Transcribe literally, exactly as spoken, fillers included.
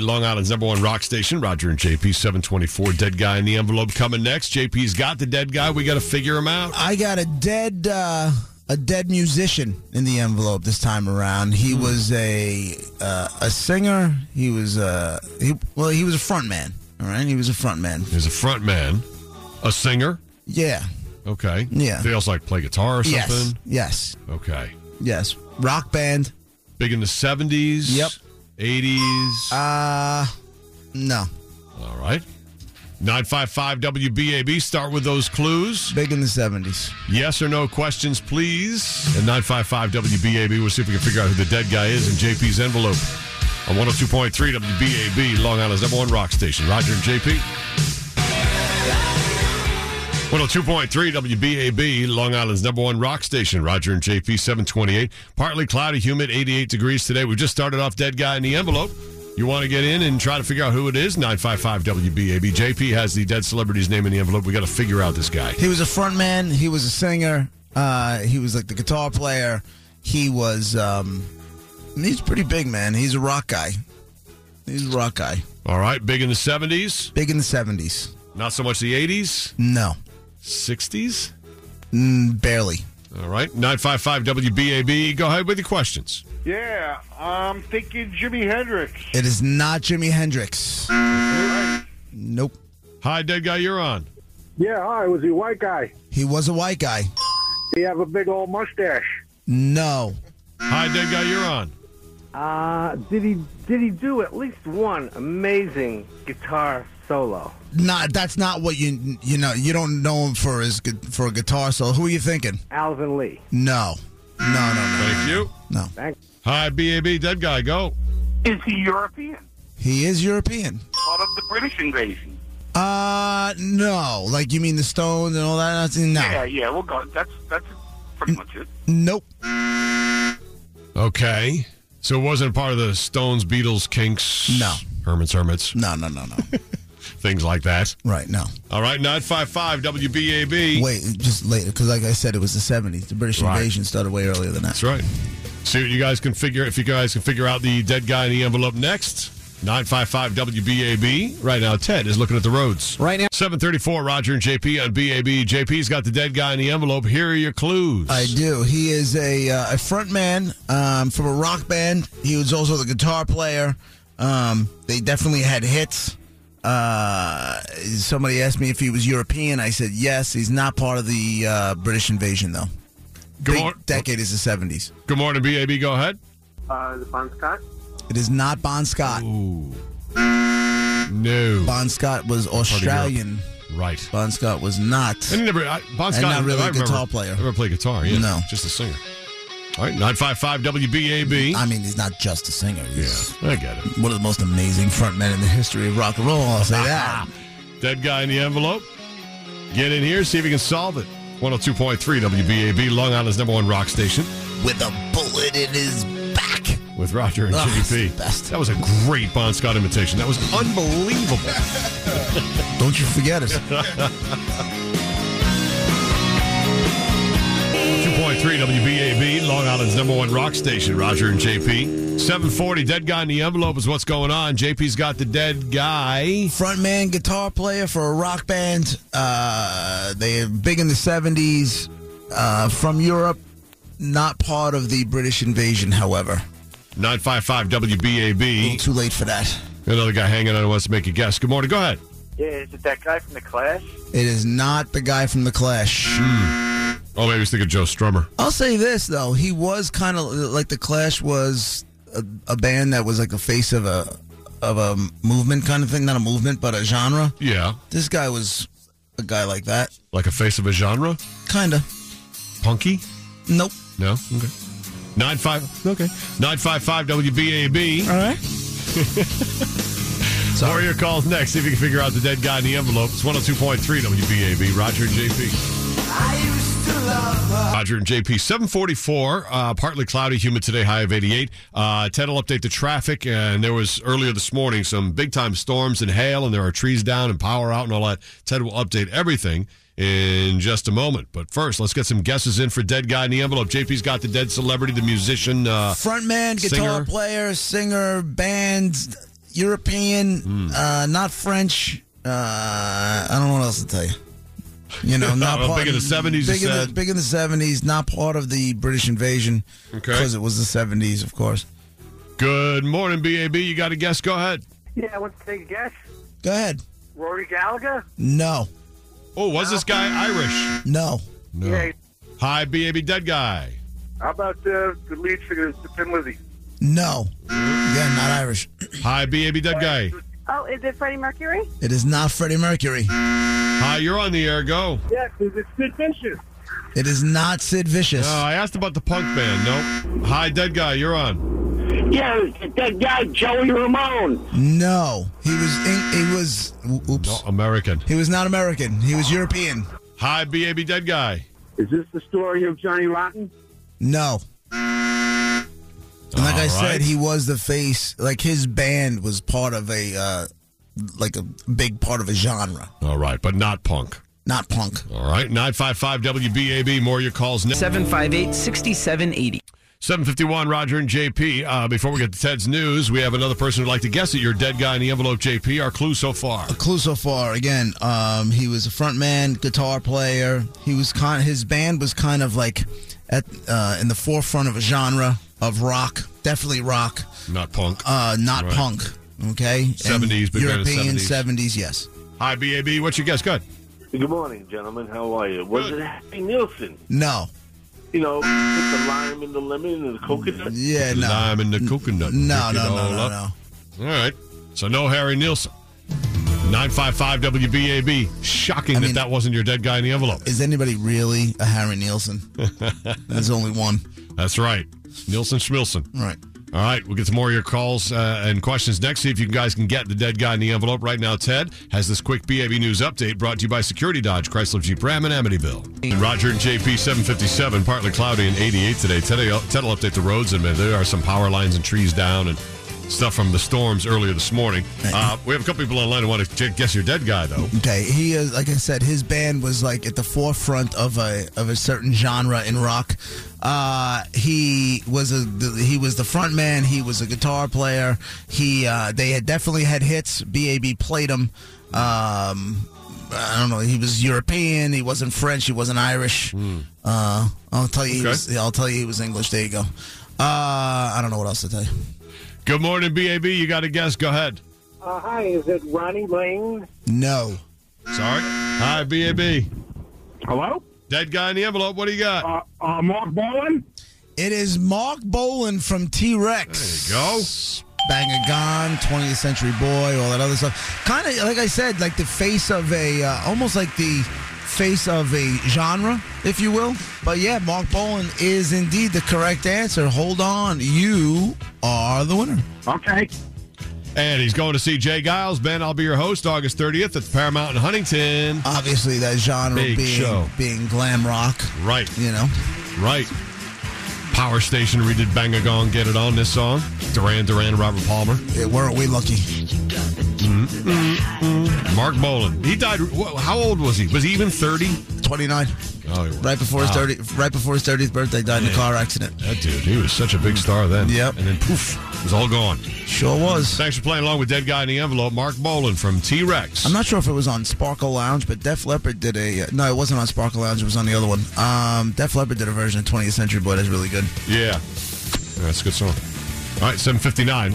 Long Island's number one rock station. Roger and J P, seven twenty-four. Dead guy in the envelope coming next. J P's got the dead guy. We got to figure him out. I got a dead uh, a dead musician in the envelope this time around. He mm. was a uh, a singer. He was a he, well, he was a front man. All right, he was a front man. He was a front man, a singer. Yeah. Okay. Yeah. Did he also like play guitar or something? Yes. Yes. Okay. Yes. Rock band. Big in the seventies. Yep. eighties. Uh, no. All right. nine five five W B A B. Start with those clues. Big in the seventies. Yes or no questions, please. And nine five five W B A B. We'll see if we can figure out who the dead guy is in J P's envelope. On one oh two point three W B A B, Long Island's number one rock station. Roger and J P. one oh two point three W B A B, Long Island's number one rock station. Roger and J P, seven twenty-eight. Partly cloudy, humid, eighty-eight degrees today. We just started off dead guy in the envelope. You want to get in and try to figure out who it is? nine five five W B A B. J P has the dead celebrity's name in the envelope. We got to figure out this guy. He was a front man. He was a singer. Uh, he was like the guitar player. He was, um, he's pretty big, man. He's a rock guy. He's a rock guy. All right. Big in the seventies? Big in the seventies. Not so much the eighties? No. sixties? Mm, barely. All right. nine five five W B A B. Go ahead with your questions. Yeah, I'm thinking Jimi Hendrix. It is not Jimi Hendrix. Right. Nope. Hi, dead guy. You're on. Yeah, hi. Was he a white guy? He was a white guy. Did he have a big old mustache? No. Hi, dead guy. You're on. Uh, did he did he do at least one amazing guitar solo? Not that's not what you you know. You don't know him for his gu- for a guitar solo. Who are you thinking? Alvin Lee. No. No, no, no. Thank you. No. Thanks. Hi, B A B. Dead guy. Go. Is he European? He is European. Part of the British invasion? Uh, no. Like you mean the Stones and all that? That's, no. Yeah, yeah. We'll go. That's that's pretty much it. Nope. Okay. So it wasn't part of the Stones, Beatles, Kinks, No. Hermits, Hermits, No, no, no, no. things like that. Right, no. All right, nine five five W B A B. Wait, just later, because like I said, it was the seventies. The British Right. invasion started way earlier than that. That's right. See what you guys can figure. If you guys can figure out the dead guy in the envelope next. nine five five W B A B. Right now, Ted is looking at the roads. Right now. seven thirty-four, Roger and J P on B A B. J P's got the dead guy in the envelope. Here are your clues. I do. He is a uh, a front man um, from a rock band. He was also the guitar player. Um, they definitely had hits. Uh, somebody asked me if he was European. I said yes. He's not part of the uh, British invasion, though. Good Big mor- decade is the seventies. Good morning, B A B. Go ahead. Uh, the Bon Scott. It is not Bon Scott. Ooh. No. Bon Scott was Australian. Right. Bon Scott was not. And he never, I, Bon And Scott, not really I a guitar remember, player. Never played guitar, yeah. No. Just a singer. All right, nine five five W B A B. I mean, he's not just a singer. He's Yeah, I get it. one of the most amazing frontmen in the history of rock and roll. I'll say that. Dead guy in the envelope. Get in here, see if you can solve it. one oh two point three W B A B, Long Island's number one rock station. With a bullet in his back. With Roger and Oh, J it's P. the best. That was a great Bon Scott imitation. That was unbelievable. Don't you forget it. two point three W B A B, Long Island's number one rock station. Roger and J P. seven forty, dead guy in the envelope is what's going on. J P's got the dead guy. Frontman, guitar player for a rock band. Uh, they are big in the seventies. Uh, from Europe. Not part of the British invasion, however. nine five five W B A A B. little too late for that. Another guy hanging on who wants to make a guess. Good morning. Go ahead. Yeah, is it that guy from The Clash? It is not the guy from The Clash. Oh, maybe he's thinking Joe Strummer. I'll say this, though. He was kind of like The Clash was a, a band that was like the face of a of a movement kind of thing. Not a movement, but a genre. Yeah. This guy was a guy like that. Like a face of a genre? Kind of. Punky? Nope. No? Okay. nine five Okay. nine five five W B A B. All right. More of your calls next. See if you can figure out the dead guy in the envelope. It's one oh two point three W B A B. Roger and J P. I used to love her. Roger and J P. seven forty-four. Uh, partly cloudy, humid today, high of eighty-eight. Uh, Ted will update the traffic. And there was earlier this morning some big-time storms and hail, and there are trees down and power out and all that. Ted will update everything in just a moment. But first, let's get some guesses in for dead guy in the envelope. J P's got the dead celebrity, the musician. Uh, Frontman, guitar singer. player, singer, band. European, Hmm. uh, not French. Uh, I don't know what else to tell you. You know, not Well, part big in the seventies, Big you in the, said? big in the seventies. Not part of the British invasion. Okay. Because it was the seventies, of course. Good morning, B A B. You got a guess? Go ahead. Yeah, I want to take a guess. Go ahead. Rory Gallagher? No. Oh, was this guy Irish? No. No. Yeah. Hi, B A B Dead Guy. How about uh, the lead singer, the Thin Lizzy? No. Again, not Irish. Hi, B A B Dead Guy. Oh, is it Freddie Mercury? It is not Freddie Mercury. Hi, you're on the air. Go. Yes, it's Sid Vicious. It is not Sid Vicious. Uh, I asked about the punk band. Nope. Hi, Dead Guy. You're on. Yeah, that guy Joey Ramone. No. He was. In, he was. Oops. No, American. He was not American. He was European. Hi, B A B Dead Guy. Is this the story of Johnny Rotten? No. And like I All said, right. he was the face. Like his band was part of a, uh, like a big part of a genre, All right, but not punk. not punk. All right, nine five five W B A B. More of your calls now. seven five eight, six seven eight zero. seven fifty-one, Roger and J P. Uh, before we get to Ted's news, we have another person who'd like to guess at your dead guy in the envelope, J P. Our clue so far. A clue so far. Again, um, he was a frontman, guitar player. He was kind. His band was kind of like at uh, in the forefront of a genre of rock. Definitely rock. Not punk. Uh, not Right. punk. Okay. And seventies, big band in the European seventies. seventies. Yes. Hi, B A B. What's your guess? Good. Good morning, gentlemen. How are you? Was Good. it Harry Nilsson? No. You know, put the lime in the lemon and the coconut? Yeah. The No. lime and the coconut. No. Pick it No. No. all No. up. No. All right. So no Harry Nilsson. nine five five W B A B. Shocking I that mean- that wasn't your dead guy in the envelope. Is anybody really a Harry Nielsen? There's only one. That's right. Nilsson Schmilson. Right. All right, we'll get some more of your calls uh, and questions next. See if you guys can get the dead guy in the envelope. Right now, Ted has this quick B A B News update brought to you by Security Dodge, Chrysler Jeep Ram in Amityville. And Roger and J P, seven fifty-seven, partly cloudy and eighty-eight today. Ted will Ted will update the roads, and there are some power lines and trees down and stuff from the storms earlier this morning. Uh, we have a couple people online who want to guess your dead guy, though. Okay, he is like I said. His band was like at the forefront of a of a certain genre in rock. Uh, he was a he was the front man. He was a guitar player. He uh, they had definitely had hits. B A B played him. Um, I don't know. He was European. He wasn't French. He wasn't Irish. Uh, I'll tell you. He Okay. was, I'll tell you he was English. There you go. Uh, I don't know what else to tell you. Good morning, B A B. You got a guess? Go ahead. Uh, hi, is it Ronnie Lane? No. Sorry. Hi, B A B. Hello? Dead guy in the envelope. What do you got? Uh, uh, Mark Bolan? It is Mark Bolan from T-Rex. There you go. Bang a Gone, twentieth Century Boy, all that other stuff. Kind of, like I said, like the face of a, uh, almost like the face of a genre, if you will. But yeah, Mark Bolan is indeed the correct answer. Hold on. You are the winner. Okay. And he's going to see Jay Giles. Ben, I'll be your host August thirtieth at the Paramount in Huntington. Obviously, that genre Big being, show. being glam rock, Right, you know. right. Power Station redid Bang a Gong, Get It On, this song. Duran Duran, Robert Palmer. Yeah, weren't we lucky? Mark Bolan. He died, wh- how old was he? Was he even thirty? twenty-nine. Oh, he was. Right before his Wow. thirty, right before his thirtieth birthday, died in a Yeah. car accident. That dude, he was such a big star then. Yep. And then poof, it was all gone. Sure was. Thanks for playing along with Dead Guy in the Envelope. Mark Bolan from T-Rex. I'm not sure if it was on Sparkle Lounge, but Def Leppard did a. Uh, no, it wasn't on Sparkle Lounge. It was on the other one. Um, Def Leppard did a version of twentieth Century Boy that's really good. Yeah. That's a good song. All right, seven fifty-nine.